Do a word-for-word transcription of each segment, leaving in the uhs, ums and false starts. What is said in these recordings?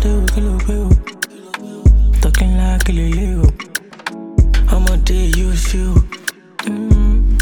do, kill a talking like a little. I'm a day use you. Mm,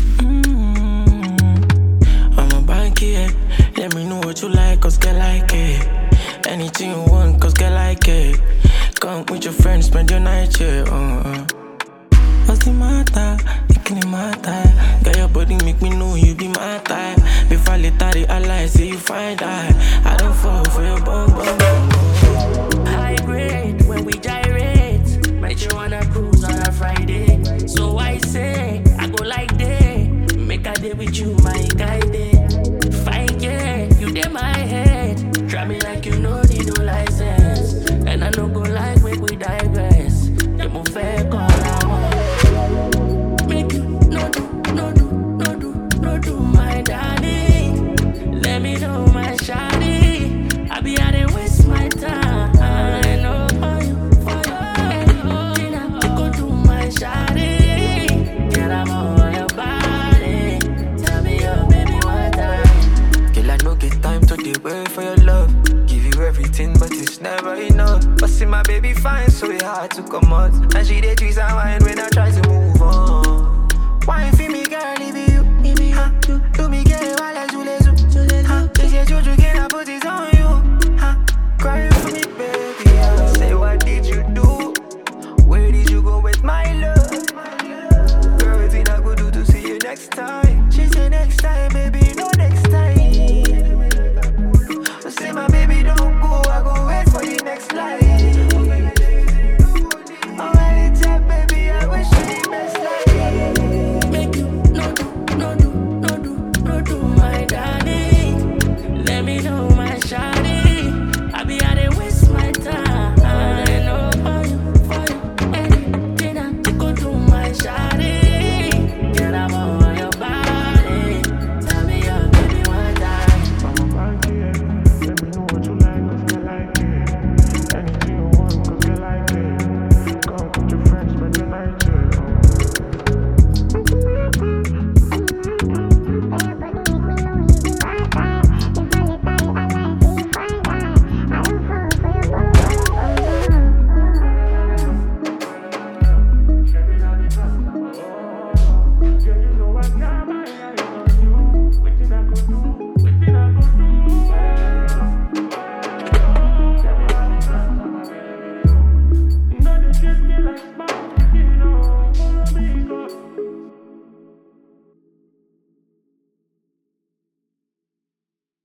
mm. I'm a banky, let me know what you like, cause get like it. Anything you want, cause get like it. Come with your friends, spend your night here. Uh-uh. What's the matter? Making it matter. Got your body make me know you be my type. Before later realize, see you find out. I don't fall for your bum bum bum. High grade when we gyrate. Might you wanna cruise on a Friday? So I say, I go like day. Make a day with you, my guide. Fine, yeah, you dey my head. Try me like you know need no license. And I no go like make we digress. They move fair, call make you no do, no do, no do, no do, my darling. Let me know, my shawty. I be out and waste my time. I know for you, for you. Tina, you go do my shawty. Get up on your body. Tell me your baby one time. Girl, I no get time to dey wait for your love. Give you everything, but it's never enough. But see my baby fine, so it hard to come out. And she dey twist and whine when I try to move on. Why if